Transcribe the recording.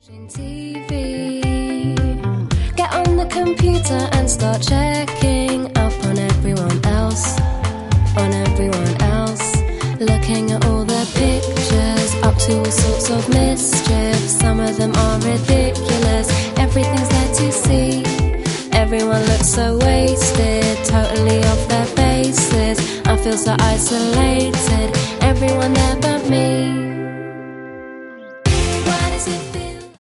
TV. Get on the computer and start checking up on everyone else, looking at all their pictures, up to all sorts of mischief. Some of them are ridiculous, everything's there to see. Everyone looks so wasted, totally off their faces. I feel so isolated, everyone there but me. Why does it feel